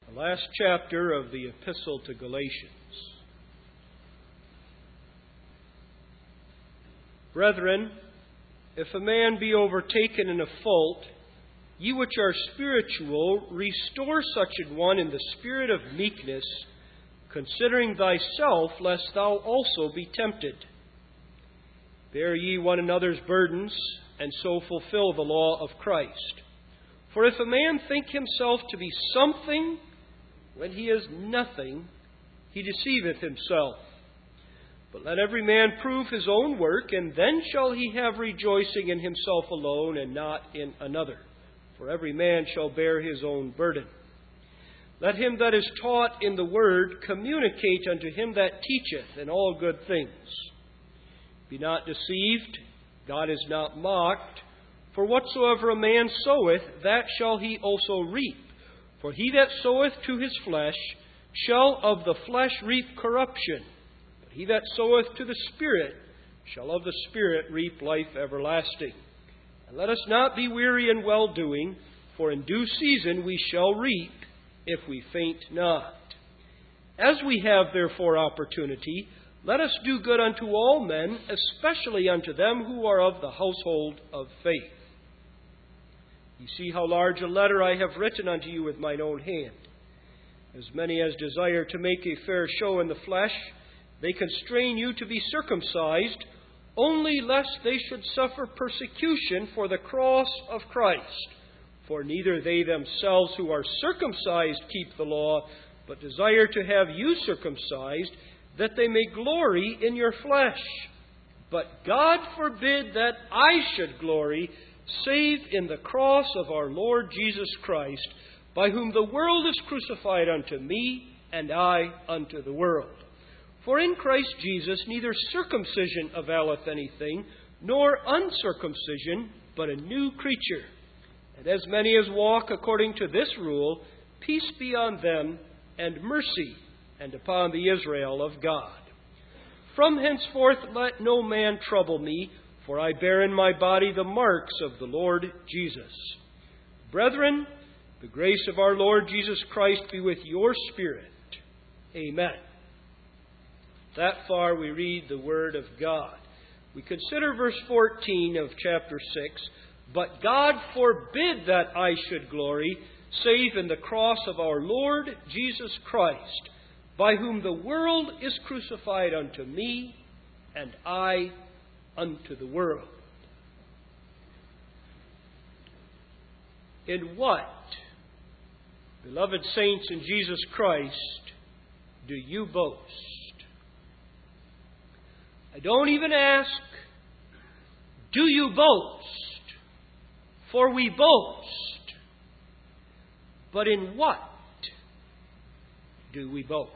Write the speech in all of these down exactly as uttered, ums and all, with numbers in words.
The last chapter of the Epistle to Galatians. Brethren, if a man be overtaken in a fault, ye which are spiritual, restore such an one in the spirit of meekness, considering thyself, lest thou also be tempted. Bear ye one another's burdens, and so fulfill the law of Christ. For if a man think himself to be something, when he is nothing, he deceiveth himself. But let every man prove his own work, and then shall he have rejoicing in himself alone, and not in another. For every man shall bear his own burden. Let him that is taught in the word communicate unto him that teacheth in all good things. Be not deceived, God is not mocked. For whatsoever a man soweth, that shall he also reap. For he that soweth to his flesh shall of the flesh reap corruption. But he that soweth to the Spirit shall of the Spirit reap life everlasting. And let us not be weary in well-doing, for in due season we shall reap, if we faint not. As we have therefore opportunity, let us do good unto all men, especially unto them who are of the household of faith. Ye see how large a letter I have written unto you with mine own hand. As many as desire to make a fair show in the flesh, they constrain you to be circumcised, only lest they should suffer persecution for the cross of Christ. For neither they themselves who are circumcised keep the law, but desire to have you circumcised, that they may glory in your flesh. But God forbid that I should glory, save in the cross of our Lord Jesus Christ, by whom the world is crucified unto me, and I unto the world. For in Christ Jesus neither circumcision availeth anything, nor uncircumcision, but a new creature. And as many as walk according to this rule, peace be on them, and mercy, and upon the Israel of God. From henceforth let no man trouble me, for I bear in my body the marks of the Lord Jesus. Brethren, the grace of our Lord Jesus Christ be with your spirit. Amen. That far we read the Word of God. We consider verse fourteen of chapter six. But God forbid that I should glory, save in the cross of our Lord Jesus Christ, by whom the world is crucified unto me, and I unto the world. In what, beloved saints in Jesus Christ, do you boast? I don't even ask, do you boast? For we boast. But in what do we boast?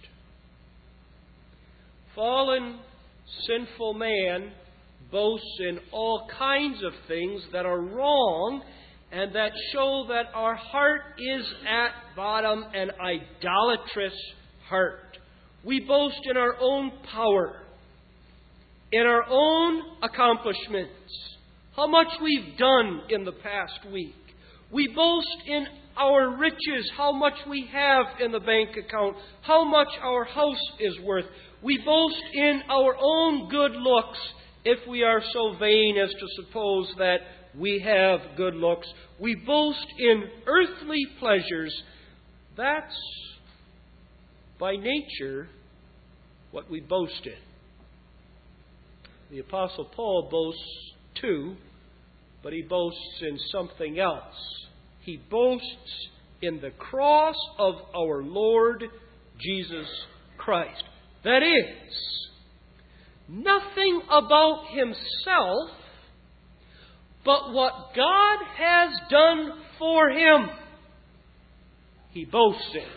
Fallen, sinful man boasts in all kinds of things that are wrong and that show that our heart is at bottom an idolatrous heart. We boast in our own power, in our own accomplishments, how much we've done in the past week. We boast in our riches, how much we have in the bank account, how much our house is worth. We boast in our own good looks, if we are so vain as to suppose that we have good looks. We boast in earthly pleasures. That's, by nature, what we boast in. The Apostle Paul boasts too, but he boasts in something else. He boasts in the cross of our Lord Jesus Christ. That is, nothing about himself, but what God has done for him, he boasts in.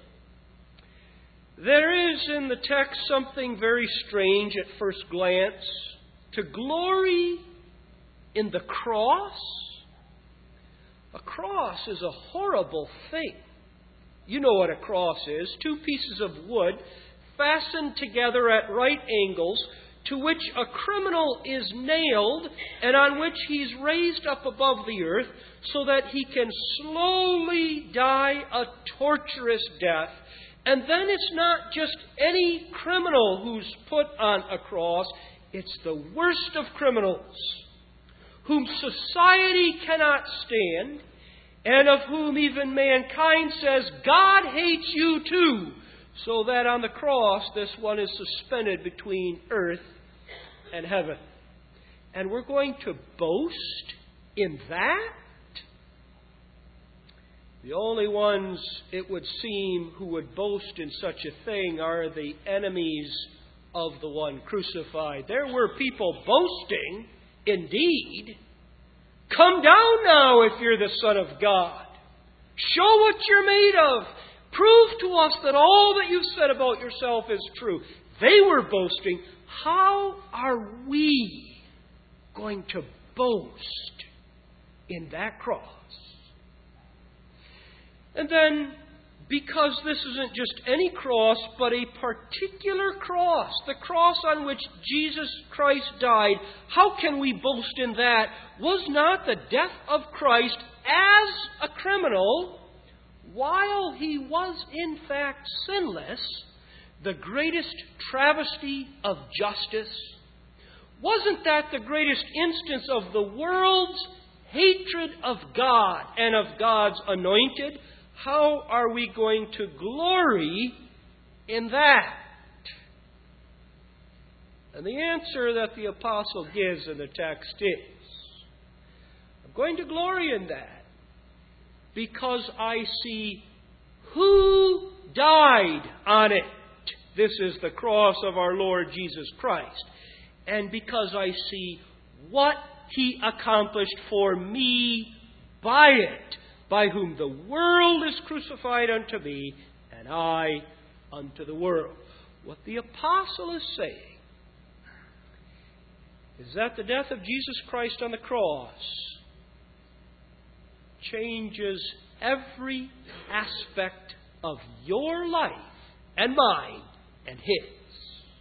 There is in the text something very strange at first glance. To glory in the cross? A cross is a horrible thing. You know what a cross is. Two pieces of wood fastened together at right angles, to which a criminal is nailed, and on which he's raised up above the earth, so that He can slowly die a torturous death. And then it's not just any criminal who's put on a cross. It's the worst of criminals, whom society cannot stand, and of whom even mankind says, God hates you too. So that on the cross, this one is suspended between earth and heaven. And we're going to boast in that? The only ones, it would seem, who would boast in such a thing are the enemies of the one crucified. There were people boasting, indeed. Come down now if you're the Son of God. Show what you're made of. Prove to us that all that you've said about yourself is true. They were boasting. How are we going to boast in that cross? And then, because this isn't just any cross, but a particular cross, the cross on which Jesus Christ died, how can we boast in that? Was not the death of Christ as a criminal, while He was in fact sinless, the greatest travesty of justice? Wasn't that the greatest instance of the world's hatred of God and of God's anointed? How are we going to glory in that? And the answer that the apostle gives in the text is, I'm going to glory in that because I see who died on it. This is the cross of our Lord Jesus Christ. And because I see what He accomplished for me by it, by whom the world is crucified unto me, and I unto the world. What the apostle is saying is that the death of Jesus Christ on the cross changes every aspect of your life and mine and His.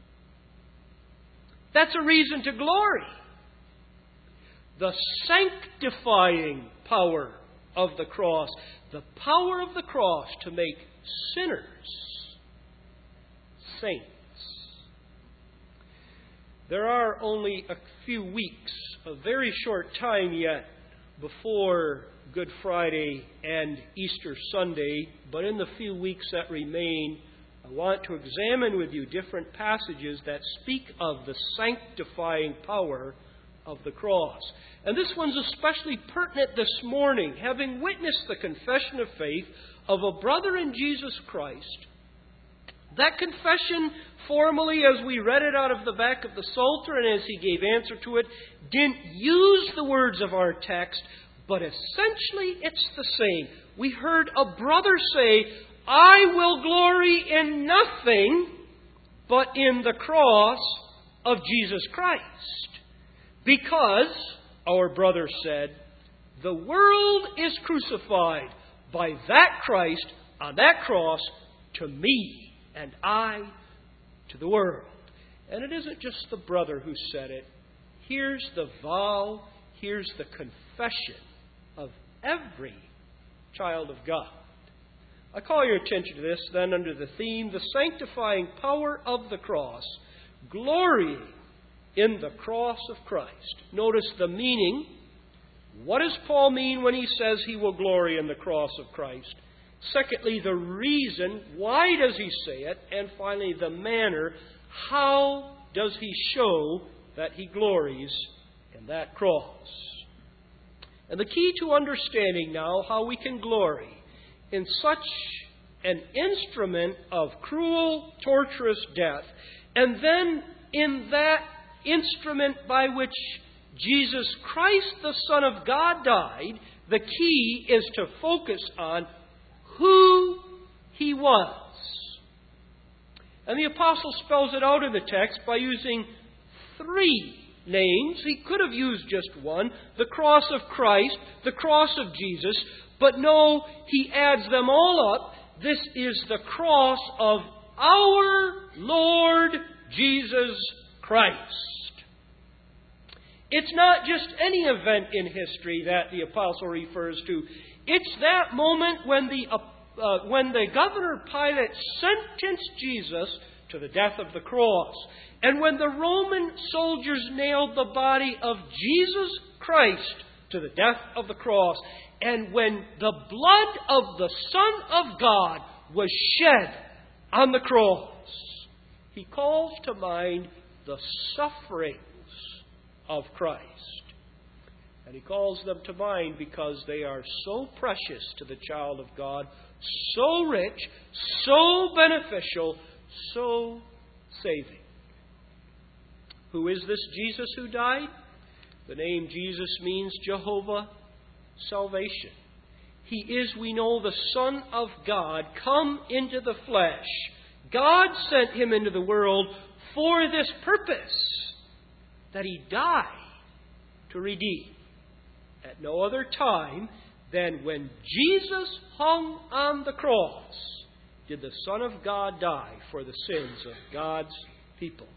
That's a reason to glory. The sanctifying power of the cross, the power of the cross to make sinners saints. There are only a few weeks, a very short time yet, before Good Friday and Easter Sunday, but in the few weeks that remain, I want to examine with you different passages that speak of the sanctifying power of the cross. And this one's especially pertinent this morning, having witnessed the confession of faith of a brother in Jesus Christ. That confession, formally, as we read it out of the back of the Psalter and as he gave answer to it, didn't use the words of our text, but essentially it's the same. We heard a brother say, I will glory in nothing but in the cross of Jesus Christ. Because, our brother said, the world is crucified by that Christ on that cross to me, and I to the world. And it isn't just the brother who said it. Here's the vow, here's the confession of every child of God. I call your attention to this then under the theme, the sanctifying power of the cross, glorying in the cross of Christ. Notice the meaning. What does Paul mean when he says he will glory in the cross of Christ? Secondly, the reason. Why does he say it? And finally, the manner. How does he show that he glories in that cross? And the key to understanding now how we can glory in such an instrument of cruel, torturous death, and then in that instrument by which Jesus Christ, the Son of God, died, the key is to focus on who He was. And the apostle spells it out in the text by using three names. He could have used just one, the cross of Christ, the cross of Jesus, but no, he adds them all up. This is the cross of our Lord Jesus Christ. It's not just any event in history that the apostle refers to. It's that moment when the, uh, when the governor Pilate sentenced Jesus to the death of the cross. And when the Roman soldiers nailed the body of Jesus Christ to the death of the cross. And when the blood of the Son of God was shed on the cross, he calls to mind the sufferings of Christ. And he calls them to mind because they are so precious to the child of God, so rich, so beneficial, so saving. Who is this Jesus who died? The name Jesus means Jehovah salvation. He is, we know, the Son of God come into the flesh. God sent him into the world for this purpose, that he die to redeem. At no other time than when Jesus hung on the cross did the Son of God die for the sins of God's people.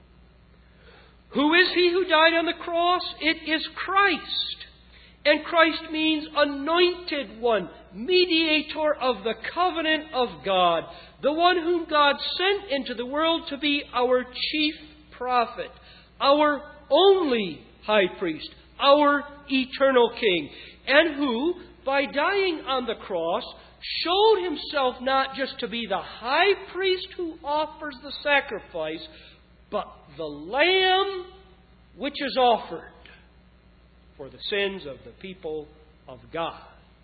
Who is he who died on the cross? It is Christ. And Christ means anointed one, mediator of the covenant of God, the one whom God sent into the world to be our chief prophet, our only high priest, our eternal king, and who, by dying on the cross, showed himself not just to be the high priest who offers the sacrifice, but the Lamb which is offered for the sins of the people of God.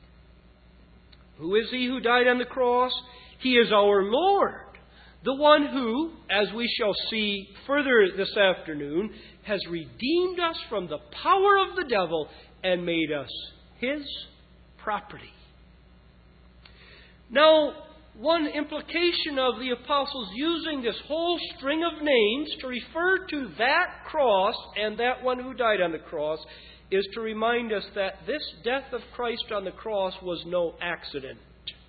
Who is he who died on the cross? He is our Lord, the one who, as we shall see further this afternoon, has redeemed us from the power of the devil and made us his property. Now, one implication of the apostles using this whole string of names to refer to that cross and that one who died on the cross is to remind us that this death of Christ on the cross was no accident.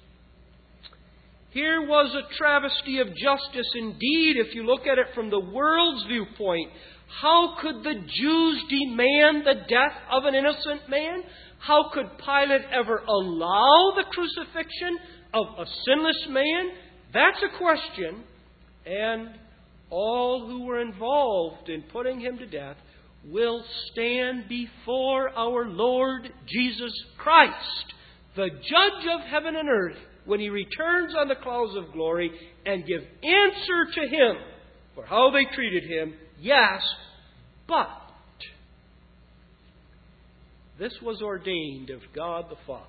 Here was a travesty of justice indeed, if you look at it from the world's viewpoint. How could the Jews demand the death of an innocent man? How could Pilate ever allow the crucifixion of a sinless man? That's a question. And all who were involved in putting him to death will stand before our Lord Jesus Christ, the judge of heaven and earth, when he returns on the clouds of glory, and give answer to him for how they treated him. Yes, but this was ordained of God the Father.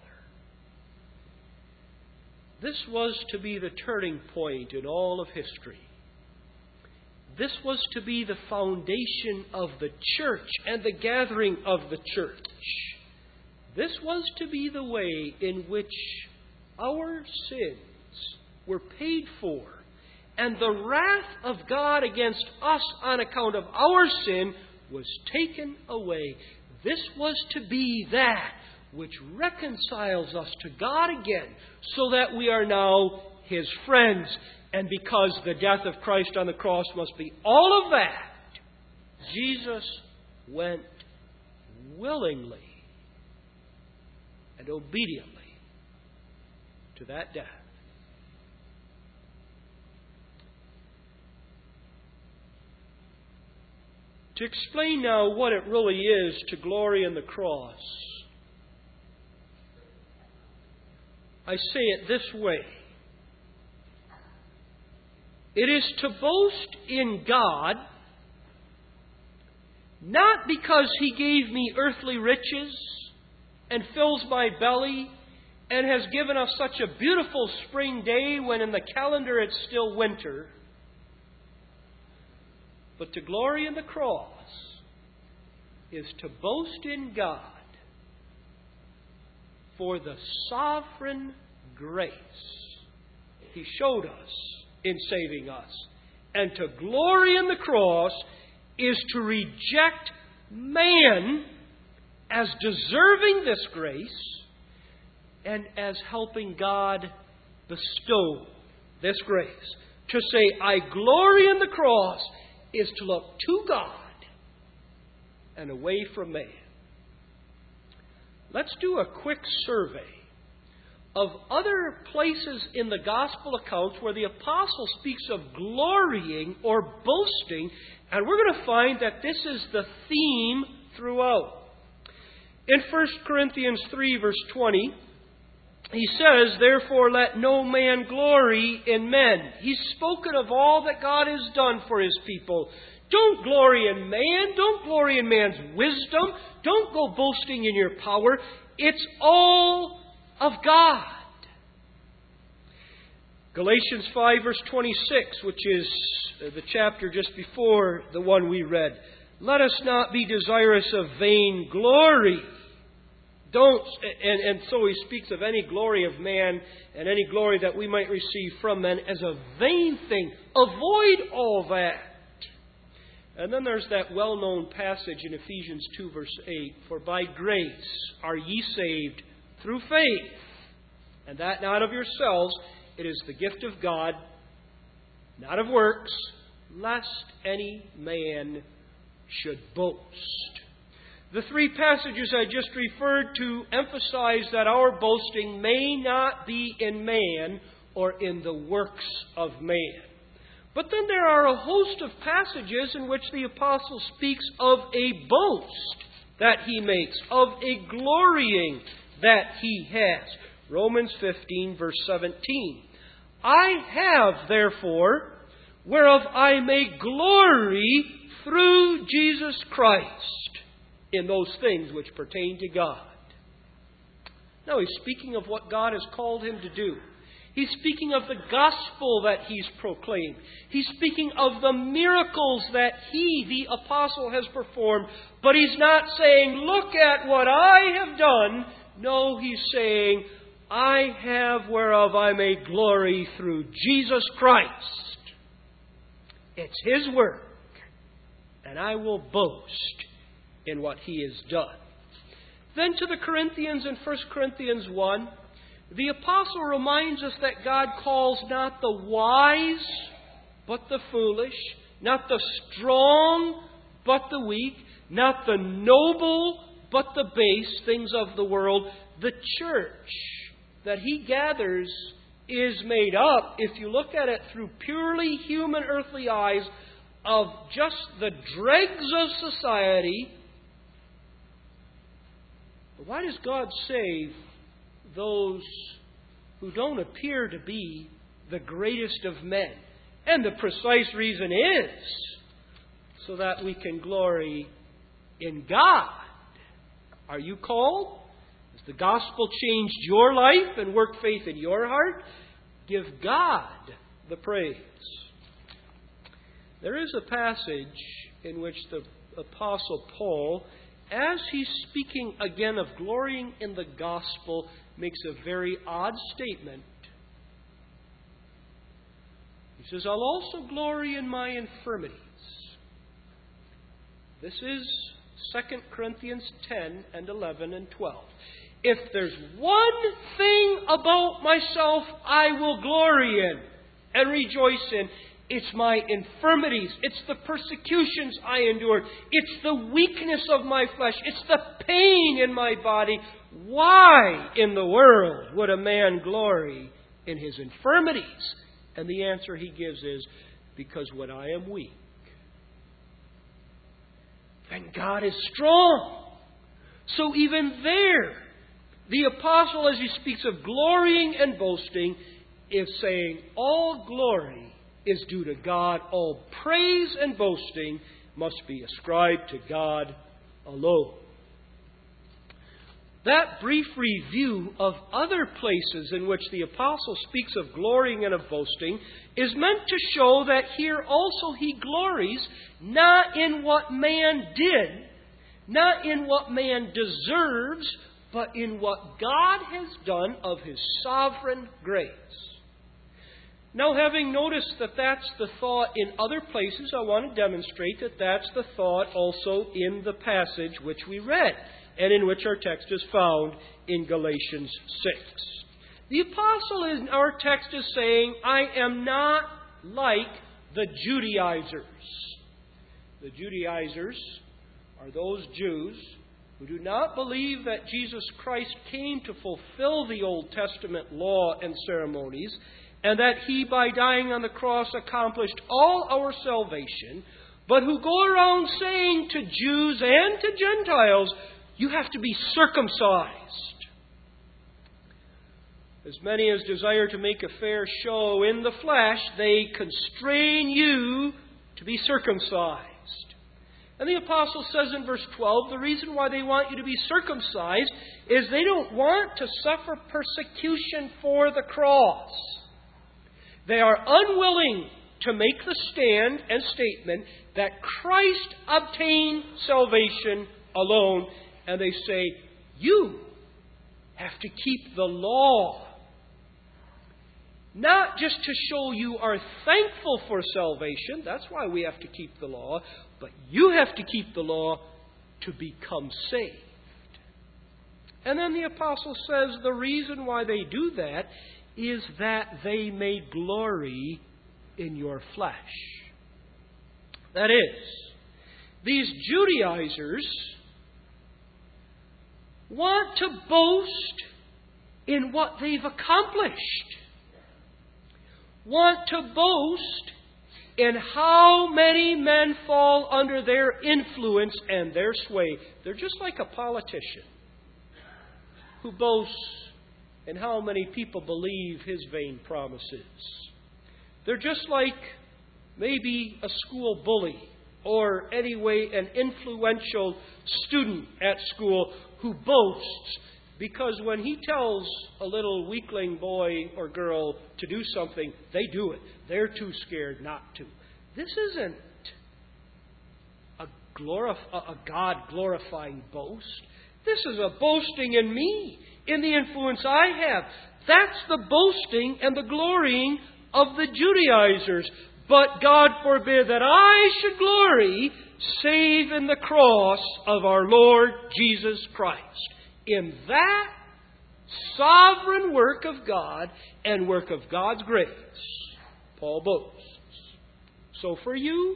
This was to be the turning point in all of history. This was to be the foundation of the church and the gathering of the church. This was to be the way in which our sins were paid for, and the wrath of God against us on account of our sin was taken away. This was to be that which reconciles us to God again, so that we are now his friends. And because the death of Christ on the cross must be all of that, Jesus went willingly and obediently to that death. To explain now what it really is to glory in the cross, I say it this way. It is to boast in God, not because he gave me earthly riches and fills my belly and has given us such a beautiful spring day when in the calendar it's still winter, but to glory in the cross is to boast in God for the sovereign grace he showed us in saving us. And to glory in the cross is to reject man as deserving this grace and as helping God bestow this grace. To say, I glory in the cross, is to look to God and away from man. Let's do a quick survey of other places in the gospel accounts where the apostle speaks of glorying or boasting, and we're going to find that this is the theme throughout. In First Corinthians three, verse twenty, he says, "Therefore let no man glory in men." He's spoken of all that God has done for His people. Don't glory in man. Don't glory in man's wisdom. Don't go boasting in your power. It's all of God. Galatians five, verse twenty-six, which is the chapter just before the one we read. "Let us not be desirous of vain glory." Don't, and, and so he speaks of any glory of man and any glory that we might receive from men as a vain thing. Avoid all that. And then there's that well-known passage in Ephesians two, verse eight. "For by grace are ye saved through faith, and that not of yourselves, it is the gift of God, not of works, lest any man should boast." The three passages I just referred to emphasize that our boasting may not be in man or in the works of man. But then there are a host of passages in which the apostle speaks of a boast that he makes, of a glorying that he has. Romans fifteen, verse seventeen. "I have, therefore, whereof I may glory through Jesus Christ in those things which pertain to God." Now he's speaking of what God has called him to do. He's speaking of the gospel that he's proclaimed. He's speaking of the miracles that he, the apostle, has performed. But he's not saying, "Look at what I have done." No, he's saying, "I have whereof I may glory through Jesus Christ." It's His work, and I will boast in what He has done. Then to the Corinthians in First Corinthians one, the apostle reminds us that God calls not the wise, but the foolish, not the strong, but the weak, not the noble, but the base, things of the world. The church that He gathers is made up, if you look at it through purely human earthly eyes, of just the dregs of society. But why does God save those who don't appear to be the greatest of men? And the precise reason is so that we can glory in God. Are you called? Has the gospel changed your life and worked faith in your heart? Give God the praise. There is a passage in which the Apostle Paul, as he's speaking again of glorying in the gospel, makes a very odd statement. He says, "I'll also glory in my infirmities." This is Second Corinthians ten and eleven and twelve. "If there's one thing about myself I will glory in and rejoice in, it's my infirmities. It's the persecutions I endure. It's the weakness of my flesh. It's the pain in my body. Why in the world would a man glory in his infirmities?" And the answer he gives is, "Because when I am weak, then God is strong." So even there, the apostle, as he speaks of glorying and boasting, is saying all glory is due to God. All praise and boasting must be ascribed to God alone. That brief review of other places in which the apostle speaks of glorying and of boasting is meant to show that here also he glories not in what man did, not in what man deserves, but in what God has done of His sovereign grace. Now, having noticed that that's the thought in other places, I want to demonstrate that that's the thought also in the passage which we read, and in which our text is found in Galatians six. The apostle in our text is saying, "I am not like the Judaizers." The Judaizers are those Jews who do not believe that Jesus Christ came to fulfill the Old Testament law and ceremonies, and that He, by dying on the cross, accomplished all our salvation, but who go around saying to Jews and to Gentiles, you have to be circumcised. As many as desire to make a fair show in the flesh, they constrain you to be circumcised. And the apostle says in verse twelve, the reason why they want you to be circumcised is they don't want to suffer persecution for the cross. They are unwilling to make the stand and statement that Christ obtained salvation alone. And they say, you have to keep the law. Not just to show you are thankful for salvation, that's why we have to keep the law, but you have to keep the law to become saved. And then the apostle says the reason why they do that is that they may glory in your flesh. That is, these Judaizers want to boast in what they've accomplished. Want to boast in how many men fall under their influence and their sway. They're just like a politician who boasts in how many people believe his vain promises. They're just like maybe a school bully or anyway an influential student at school who boasts because when he tells a little weakling boy or girl to do something, they do it. They're too scared not to. This isn't a, glorif- a God-glorifying boast. This is a boasting in me, in the influence I have. That's the boasting and the glorying of the Judaizers. But God forbid that I should glory save in the cross of our Lord Jesus Christ. In that sovereign work of God and work of God's grace, Paul boasts. So for you,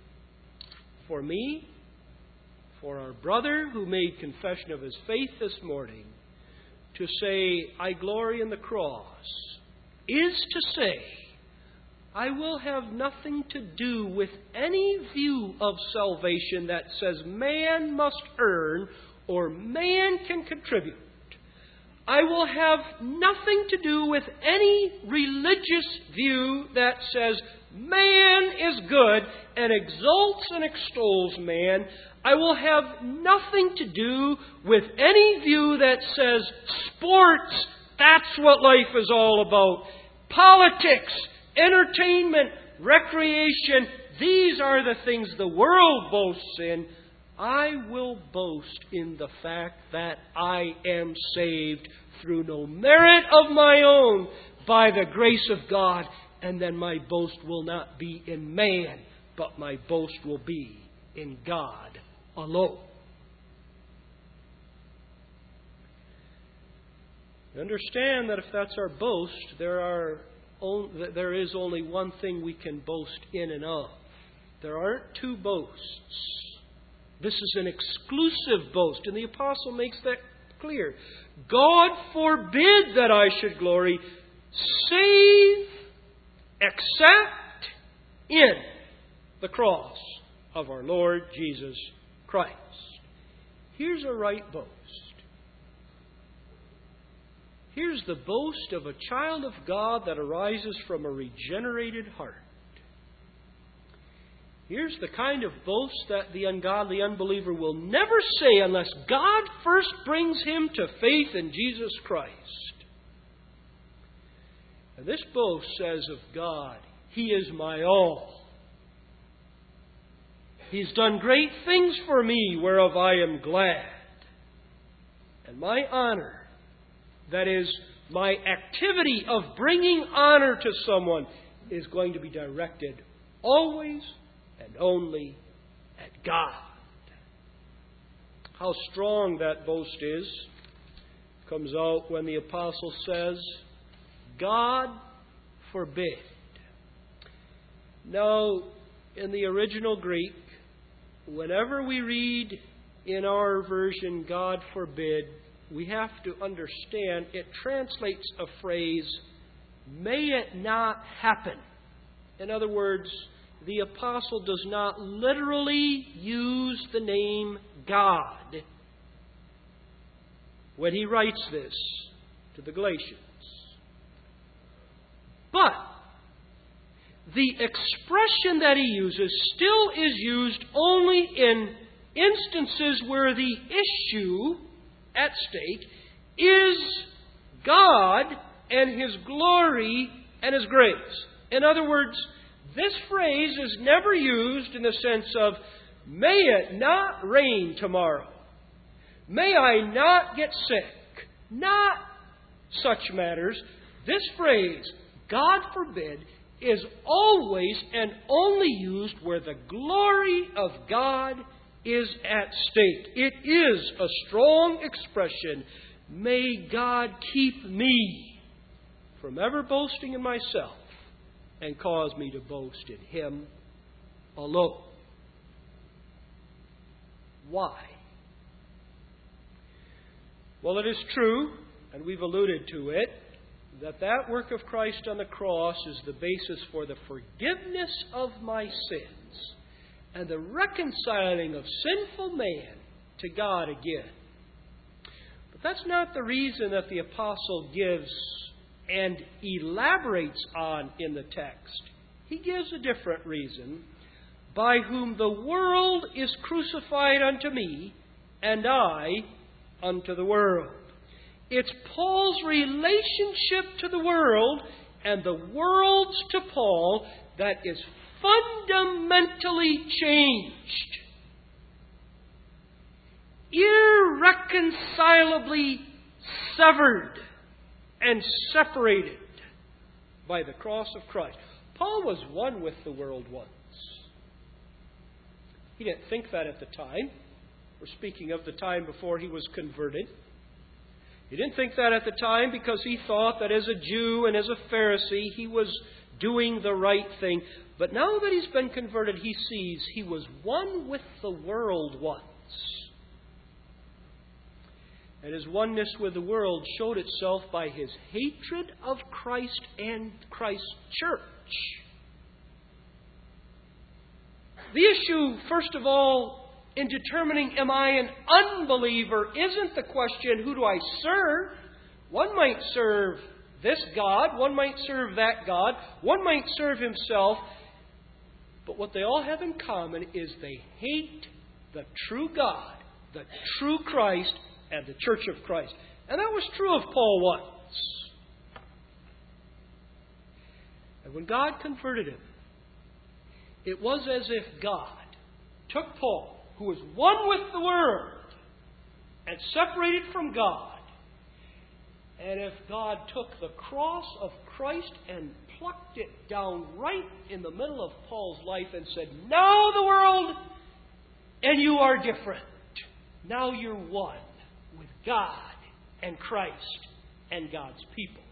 for me, for our brother who made confession of his faith this morning, to say, I glory in the cross, is to say, I will have nothing to do with any view of salvation that says man must earn or man can contribute. I will have nothing to do with any religious view that says man is good and exalts and extols man. I will have nothing to do with any view that says sports, that's what life is all about. Politics, entertainment, recreation, these are the things the world boasts in. I will boast in the fact that I am saved through no merit of my own by the grace of God. And then my boast will not be in man, but my boast will be in God alone. Understand that if that's our boast, there are only, there is only one thing we can boast in and of. There aren't two boasts. This is an exclusive boast, and the apostle makes that clear. God forbid that I should glory, save, except in the cross of our Lord Jesus Christ. Here's a right boast. Here's the boast of a child of God that arises from a regenerated heart. Here's the kind of boast that the ungodly unbeliever will never say unless God first brings him to faith in Jesus Christ. And this boast says of God, He is my all. He's done great things for me, whereof I am glad. And my honor, that is, my activity of bringing honor to someone, is going to be directed always and only at God. How strong that boast is comes out when the apostle says, God forbid. Now, in the original Greek, whenever we read in our version, God forbid, we have to understand it translates a phrase, may it not happen. In other words, the apostle does not literally use the name God when he writes this to the Galatians. But the expression that he uses still is used only in instances where the issue at stake is God and His glory and His grace. In other words, this phrase is never used in the sense of, may it not rain tomorrow. May I not get sick. Not such matters. This phrase, God forbid, is always and only used where the glory of God is at stake. It is a strong expression. May God keep me from ever boasting in myself and cause me to boast in Him alone. Why? Well, it is true, and we've alluded to it, that that work of Christ on the cross is the basis for the forgiveness of my sins and the reconciling of sinful man to God again. But that's not the reason that the apostle gives and elaborates on in the text. He gives a different reason, by whom the world is crucified unto me, and I unto the world. It's Paul's relationship to the world and the world's to Paul that is fundamentally changed, irreconcilably severed and separated by the cross of Christ. Paul was one with the world once. He didn't think that at the time. We're speaking of the time before he was converted. He didn't think that at the time because he thought that as a Jew and as a Pharisee he was doing the right thing. But now that he's been converted, he sees he was one with the world once. And his oneness with the world showed itself by his hatred of Christ and Christ's church. The issue, first of all, in determining am I an unbeliever isn't the question, who do I serve? One might serve this God, one might serve that God, one might serve himself. But what they all have in common is they hate the true God, the true Christ, and the church of Christ. And that was true of Paul once. And when God converted him, it was as if God took Paul, who was one with the world and separated from God, and if God took the cross of Christ and plucked it down right in the middle of Paul's life and said, now the world and you are different. Now you're one with God and Christ and God's people.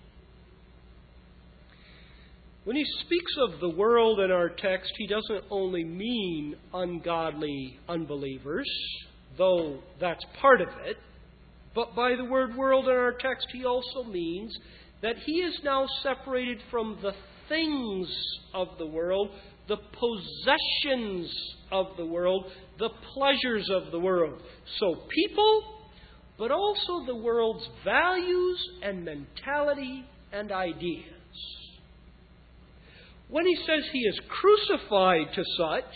When he speaks of the world in our text, he doesn't only mean ungodly unbelievers, though that's part of it. But by the word world in our text, he also means that he is now separated from the things of the world, the possessions of the world, the pleasures of the world. So people, but also the world's values and mentality and ideas. When he says he is crucified to such,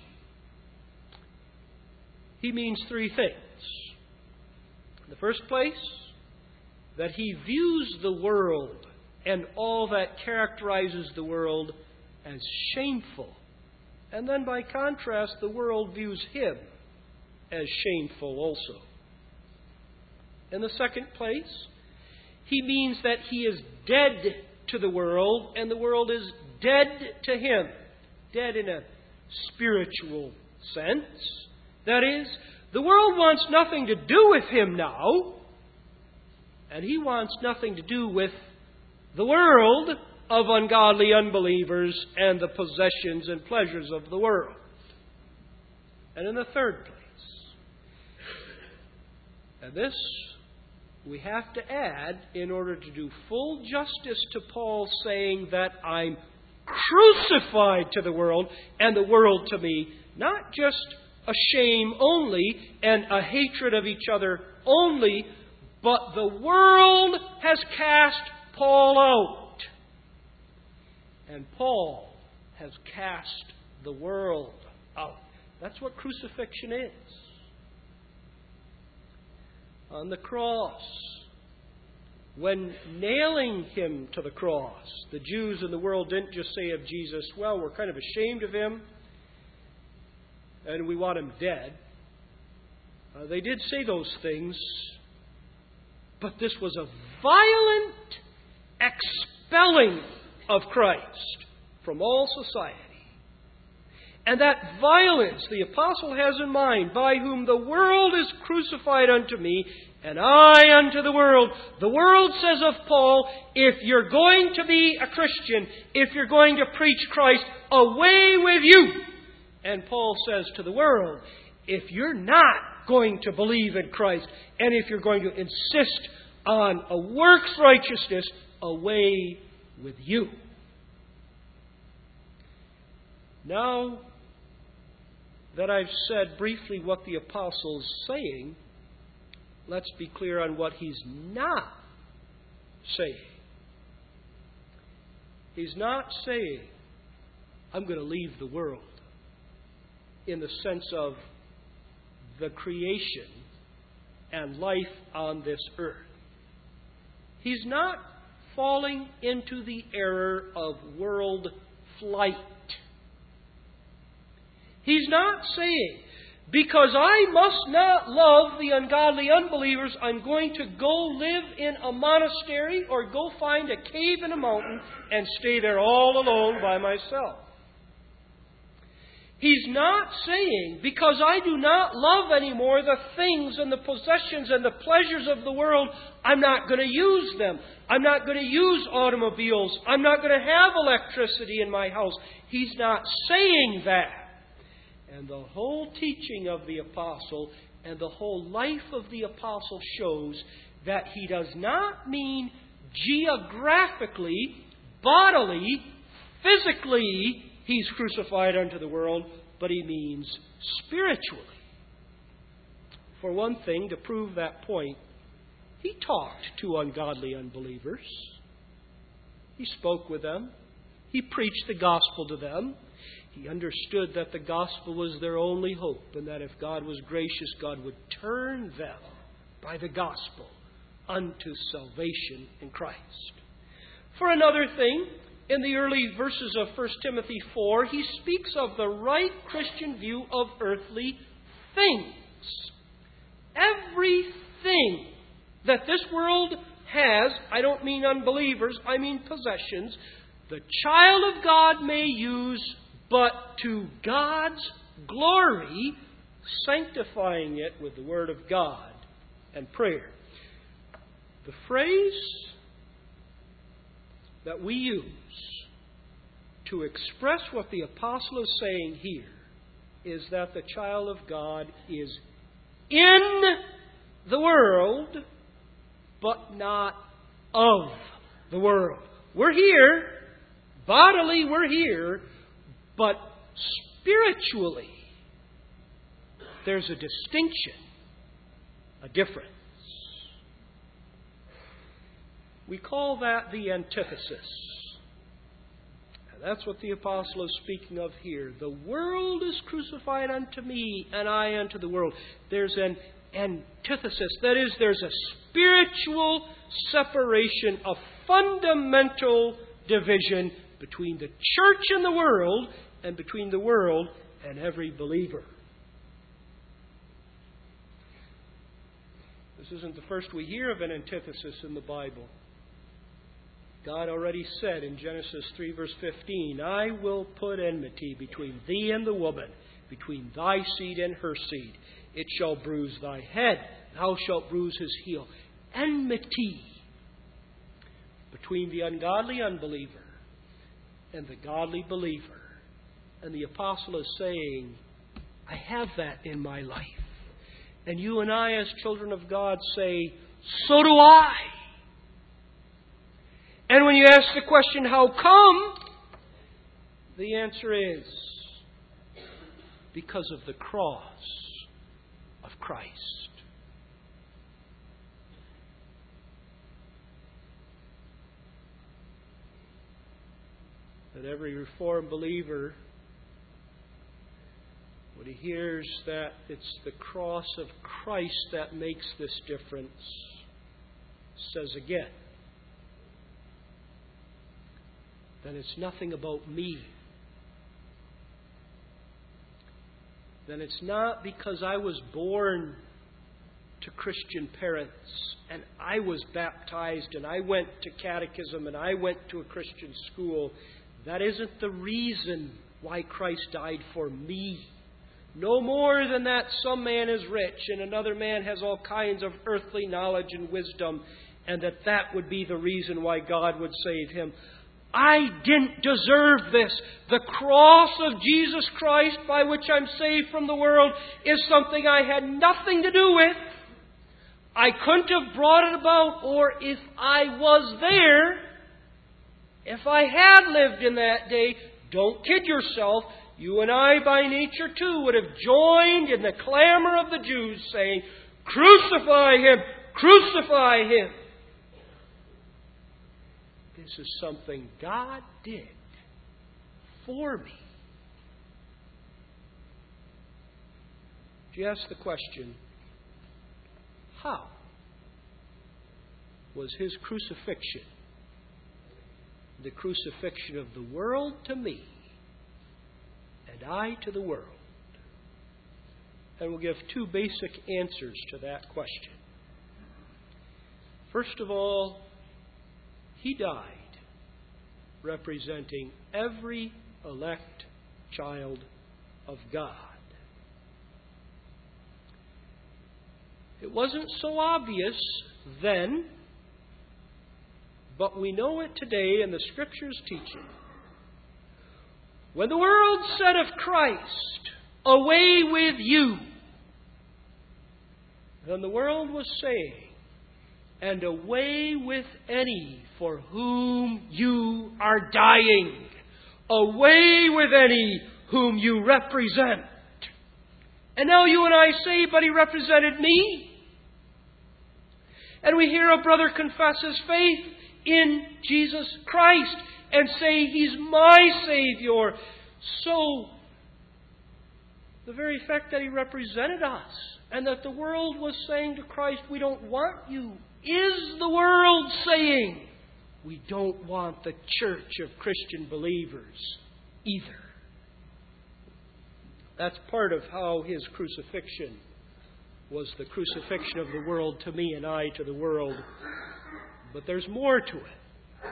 he means three things. In the first place, that he views the world and all that characterizes the world as shameful. And then by contrast, the world views him as shameful also. In the second place, he means that he is dead to the world and the world is dead to him. Dead in a spiritual sense. That is, the world wants nothing to do with him now, and he wants nothing to do with the world of ungodly unbelievers and the possessions and pleasures of the world. And in the third place, And this we have to add in order to do full justice to Paul saying that I'm crucified to the world and the world to me, not just a shame only and a hatred of each other only, but the world has cast Paul out. And Paul has cast the world out. That's what crucifixion is. On the cross, when nailing him to the cross, the Jews in the world didn't just say of Jesus, well, we're kind of ashamed of him and we want him dead. Uh, they did say those things, but this was a violent expelling of Christ from all society. And that violence the apostle has in mind, by whom the world is crucified unto me, and I unto the world. The world says of Paul, if you're going to be a Christian, if you're going to preach Christ, away with you. And Paul says to the world, if you're not going to believe in Christ, and if you're going to insist on a works righteousness, away with you. Now that I've said briefly what the apostle's saying, let's be clear on what he's not saying. He's not saying, I'm going to leave the world in the sense of the creation and life on this earth. He's not falling into the error of world flight. He's not saying, because I must not love the ungodly unbelievers, I'm going to go live in a monastery or go find a cave in a mountain and stay there all alone by myself. He's not saying, because I do not love anymore the things and the possessions and the pleasures of the world, I'm not going to use them. I'm not going to use automobiles. I'm not going to have electricity in my house. He's not saying that. And the whole teaching of the apostle and the whole life of the apostle shows that he does not mean geographically, bodily, physically, he's crucified unto the world, but he means spiritually. For one thing, to prove that point, he talked to ungodly unbelievers. He spoke with them. He preached the gospel to them. He understood that the gospel was their only hope, and that if God was gracious, God would turn them by the gospel unto salvation in Christ. For another thing, in the early verses of First Timothy four, he speaks of the right Christian view of earthly things. Everything that this world has, I don't mean unbelievers, I mean possessions, the child of God may use, but to God's glory, sanctifying it with the Word of God and prayer. The phrase that we use to express what the apostle is saying here is that the child of God is in the world, but not of the world. We're here, bodily we're here, but spiritually there's a distinction, a difference. We call that the antithesis. And that's what the apostle is speaking of here. The world is crucified unto me, and I unto the world. There's an antithesis. That is, there's a spiritual separation, a fundamental division between the church and the world, and between the world and every believer. This isn't the first we hear of an antithesis in the Bible. God already said in Genesis three verse fifteen, I will put enmity between thee and the woman, between thy seed and her seed. It shall bruise thy head, thou shalt bruise his heel. Enmity between the ungodly unbeliever and the godly believer. And the apostle is saying, I have that in my life. And you and I, as children of God, say, so do I. And when you ask the question, how come? The answer is, because of the cross of Christ. That every Reformed believer, when he hears that it's the cross of Christ that makes this difference, says again, then it's nothing about me. Then it's not because I was born to Christian parents and I was baptized and I went to catechism and I went to a Christian school. That isn't the reason why Christ died for me. No more than that some man is rich and another man has all kinds of earthly knowledge and wisdom, and that that would be the reason why God would save him. I didn't deserve this. The cross of Jesus Christ by which I'm saved from the world is something I had nothing to do with. I couldn't have brought it about, or if I was there, if I had lived in that day, don't kid yourself, you and I by nature too would have joined in the clamor of the Jews saying, crucify him, crucify him. This is something God did for me. Do you ask the question, how was his crucifixion the crucifixion of the world to me and I to the world? And we'll give two basic answers to that question. First of all, he died representing every elect child of God. It wasn't so obvious then, but we know it today in the Scriptures' teaching. When the world said of Christ, away with you, then the world was saying, and away with any for whom you are dying. Away with any whom you represent. And now you and I say, but he represented me. And we hear a brother confess his faith in Jesus Christ and say, he's my Savior. So, the very fact that he represented us and that the world was saying to Christ, we don't want you, is the world saying, we don't want the church of Christian believers either. That's part of how his crucifixion was the crucifixion of the world to me and I to the world. But there's more to it.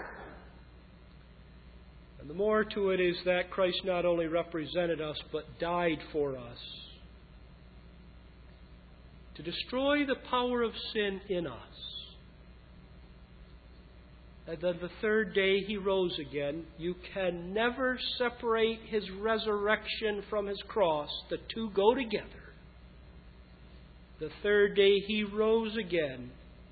And the more to it is that Christ not only represented us, but died for us to destroy the power of sin in us. And then the third day he rose again. You can never separate his resurrection from his cross. The two go together. The third day he rose again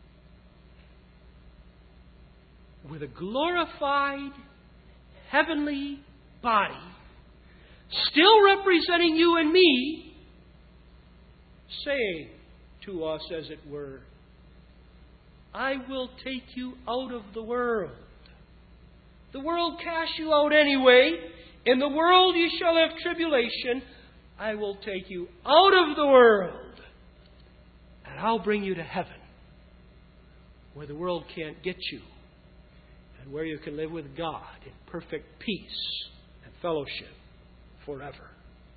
with a glorified heavenly body, still representing you and me, saying to us, as it were, I will take you out of the world. The world cast you out anyway. In the world you shall have tribulation. I will take you out of the world. And I'll bring you to heaven, where the world can't get you, and where you can live with God in perfect peace and fellowship forever.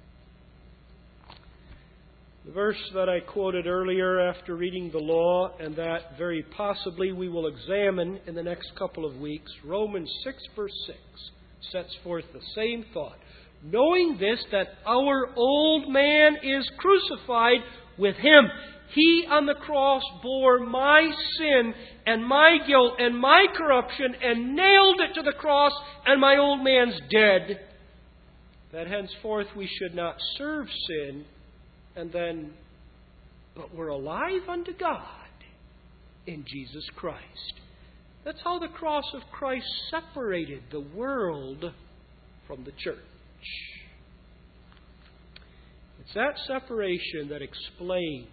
The verse that I quoted earlier after reading the law, and that very possibly we will examine in the next couple of weeks, Romans six verse six, sets forth the same thought. Knowing this, that our old man is crucified with him. He on the cross bore my sin and my guilt and my corruption and nailed it to the cross, and my old man's dead. That henceforth we should not serve sin and then but we're alive unto God in Jesus Christ. That's how the cross of Christ separated the world from the church. It's that separation that explains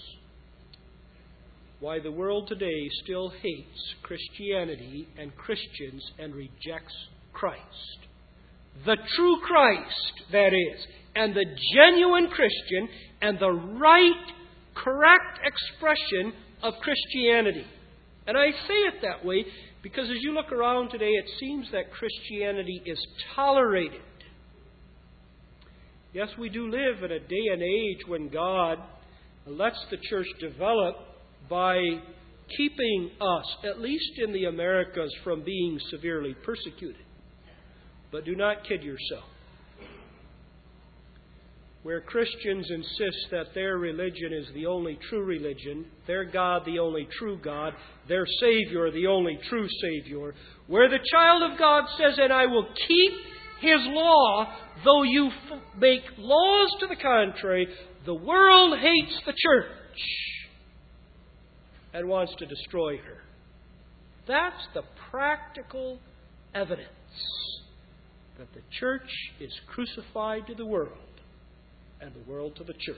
why the world today still hates Christianity and Christians and rejects Christ. The true Christ, that is, and the genuine Christian, and the right, correct expression of Christianity. And I say it that way because as you look around today, it seems that Christianity is tolerated. Yes, we do live in a day and age when God lets the church develop by keeping us, at least in the Americas, from being severely persecuted. But do not kid yourself. Where Christians insist that their religion is the only true religion, their God the only true God, their Savior the only true Savior, where the child of God says, and I will keep His law, though you f- make laws to the contrary, the world hates the church and wants to destroy her. That's the practical evidence that the church is crucified to the world and the world to the church.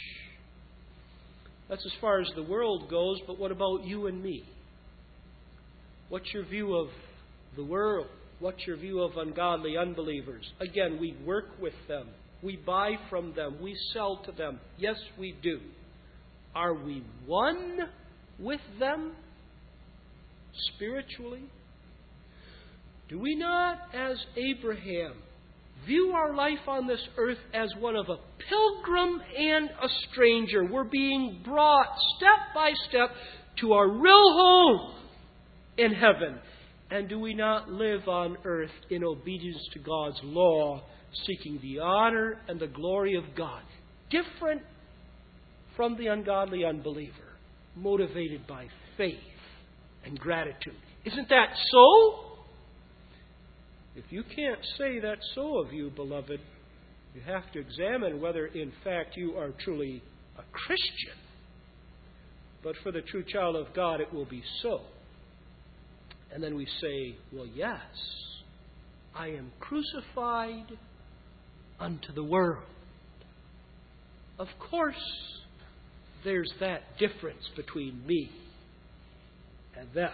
That's as far as the world goes, but what about you and me? What's your view of the world? What's your view of ungodly unbelievers? Again, we work with them. We buy from them. We sell to them. Yes, we do. Are we one with them spiritually? Do we not, as Abraham, view our life on this earth as one of a pilgrim and a stranger? We're being brought step by step to our real home in heaven. And do we not live on earth in obedience to God's law, seeking the honor and the glory of God, different from the ungodly unbeliever, motivated by faith and gratitude? Isn't that so? If you can't say that's so of you, beloved, you have to examine whether in fact you are truly a Christian. But for the true child of God, it will be so. And then we say, well, yes, I am crucified unto the world. Of course, there's that difference between me and them.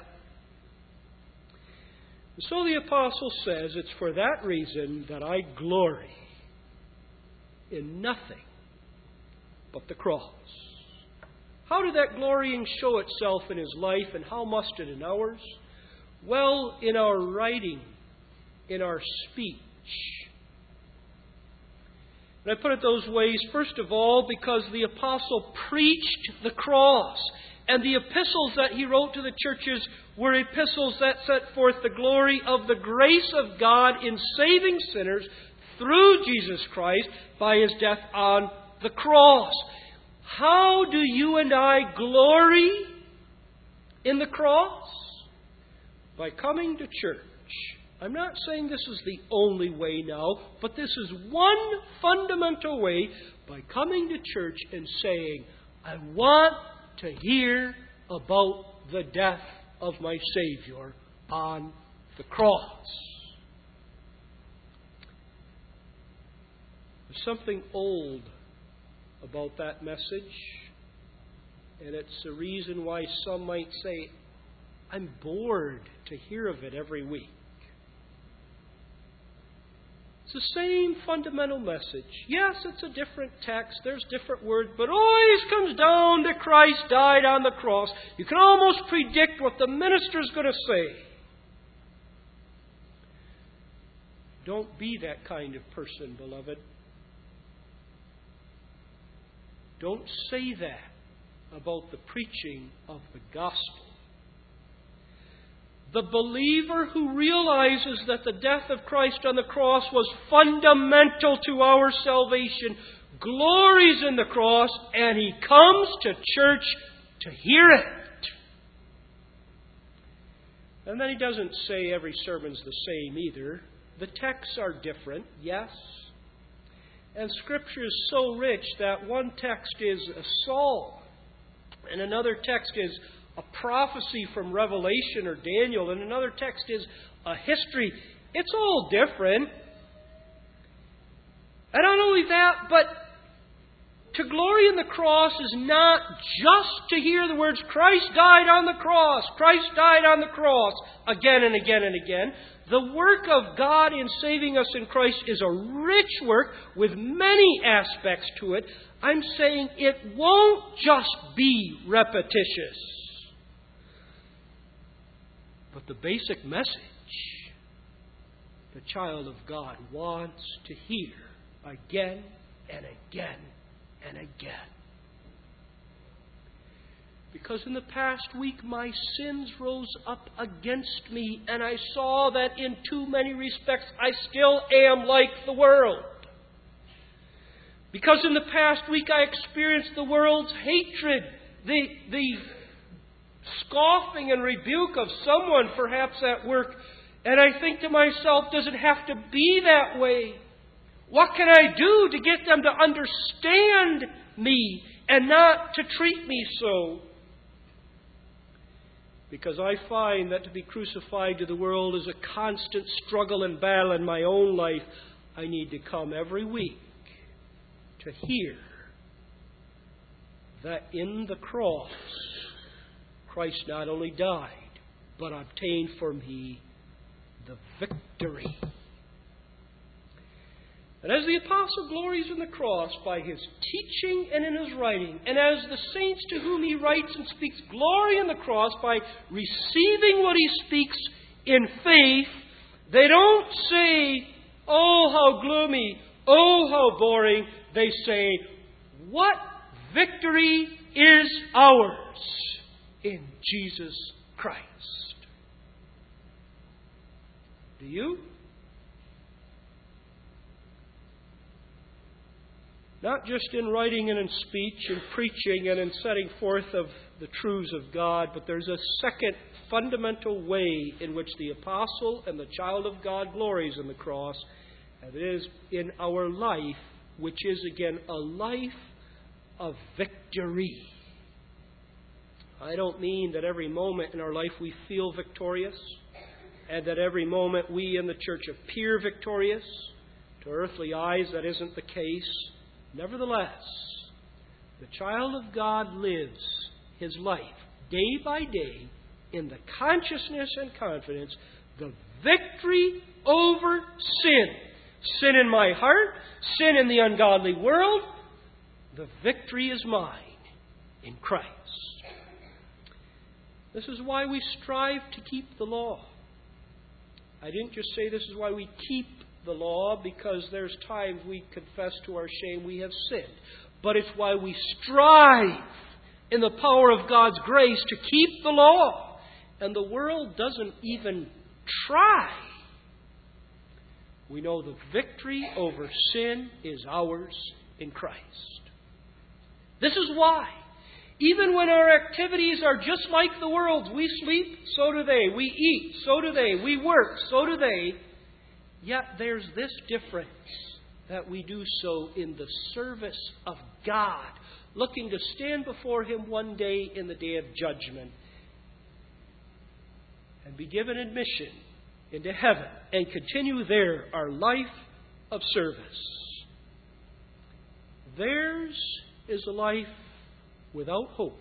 And so the apostle says, it's for that reason that I glory in nothing but the cross. How did that glorying show itself in his life, and how must it in ours? Well, in our writing, in our speech. And I put it those ways, first of all, because the apostle preached the cross. And the epistles that he wrote to the churches were epistles that set forth the glory of the grace of God in saving sinners through Jesus Christ by His death on the cross. How do you and I glory in the cross? By coming to church. I'm not saying this is the only way now, but this is one fundamental way, by coming to church and saying, I want to hear about the death of my Savior on the cross. There's something old about that message, and it's the reason why some might say, I'm bored to hear of it every week. It's the same fundamental message. Yes, it's a different text. There's different words, but always comes down to Christ died on the cross. You can almost predict what the minister's going to say. Don't be that kind of person, beloved. Don't say that about the preaching of the gospel. The believer who realizes that the death of Christ on the cross was fundamental to our salvation glories in the cross, and he comes to church to hear it. And then he doesn't say every sermon's the same either. The texts are different, yes. And Scripture is so rich that one text is a psalm. And another text is a prophecy from Revelation or Daniel. And another text is a history. It's all different. And not only that, but to glory in the cross is not just to hear the words, Christ died on the cross, Christ died on the cross, again and again and again. The work of God in saving us in Christ is a rich work with many aspects to it. I'm saying it won't just be repetitious. But the basic message the child of God wants to hear again and again and again. Because in the past week my sins rose up against me, and I saw that in too many respects I still am like the world. Because in the past week I experienced the world's hatred, the, the scoffing and rebuke of someone perhaps at work, and I think to myself, does it have to be that way? What can I do to get them to understand me and not to treat me so? Because I find that to be crucified to the world is a constant struggle and battle in my own life. I need to come every week to hear that in the cross, Christ not only died, but obtained for me the victory. And as the apostle glories in the cross by his teaching and in his writing, and as the saints to whom he writes and speaks glory in the cross by receiving what he speaks in faith, they don't say, oh, how gloomy, oh, how boring. They say, what victory is ours in Jesus Christ? Do you? Not just in writing and in speech and preaching and in setting forth of the truths of God, but there's a second fundamental way in which the apostle and the child of God glories in the cross, and it is in our life, which is again a life of victory. I don't mean that every moment in our life we feel victorious, and that every moment we in the church appear victorious. To earthly eyes, that isn't the case. Nevertheless, the child of God lives his life day by day in the consciousness and confidence, the victory over sin. Sin in my heart, sin in the ungodly world, the victory is mine in Christ. This is why we strive to keep the law. I didn't just say this is why we keep the law, because there's times we confess to our shame we have sinned. But it's why we strive in the power of God's grace to keep the law. And the world doesn't even try. We know the victory over sin is ours in Christ. This is why, even when our activities are just like the world's, we sleep, so do they. We eat, so do they. We work, so do they. Yet there's this difference, that we do so in the service of God, looking to stand before Him one day in the day of judgment and be given admission into heaven and continue there our life of service. Theirs is a life without hope.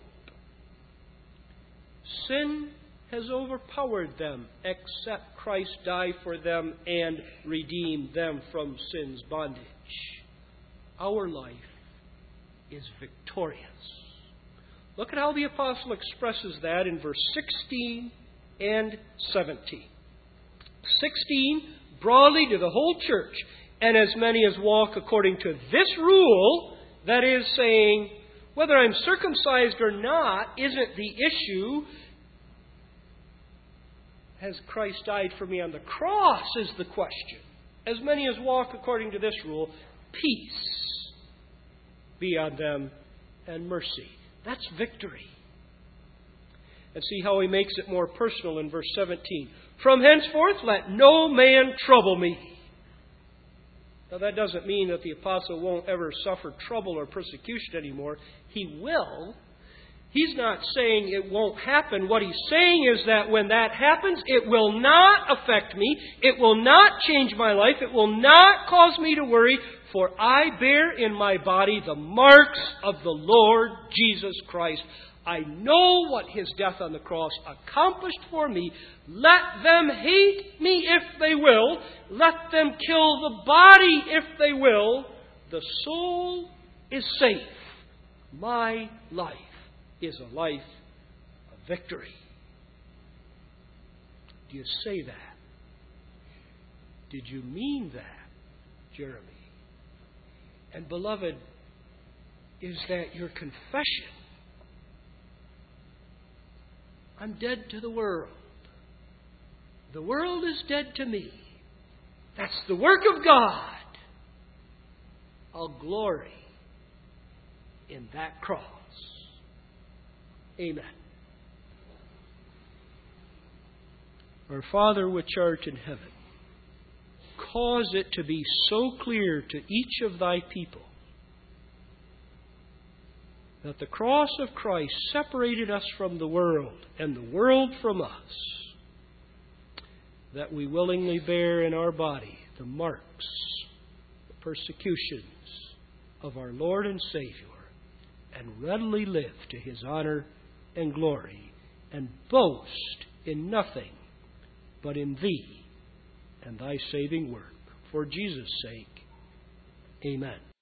Sin has overpowered them, except Christ died for them and redeemed them from sin's bondage. Our life is victorious. Look at how the apostle expresses that in verse sixteen and seventeen. sixteen, broadly to the whole church, and as many as walk according to this rule, that is saying, whether I'm circumcised or not isn't the issue. Has Christ died for me on the cross is the question. As many as walk according to this rule, peace be on them and mercy. That's victory. And see how he makes it more personal in verse seventeen. From henceforth let no man trouble me. Now that doesn't mean that the apostle won't ever suffer trouble or persecution anymore. He will. He's not saying it won't happen. What He's saying is that when that happens, it will not affect me. It will not change my life. It will not cause me to worry. For I bear in my body the marks of the Lord Jesus Christ. I know what His death on the cross accomplished for me. Let them hate me if they will. Let them kill the body if they will. The soul is safe. My life is a life of victory. Do you say that? Did you mean that, Jeremy? And beloved, is that your confession? I'm dead to the world. The world is dead to me. That's the work of God. I'll glory in that cross. Amen. Our Father which art in heaven, cause it to be so clear to each of Thy people that the cross of Christ separated us from the world and the world from us, that we willingly bear in our body the marks, the persecutions of our Lord and Savior, and readily live to His honor and glory, and boast in nothing but in Thee and Thy saving work. For Jesus' sake, amen.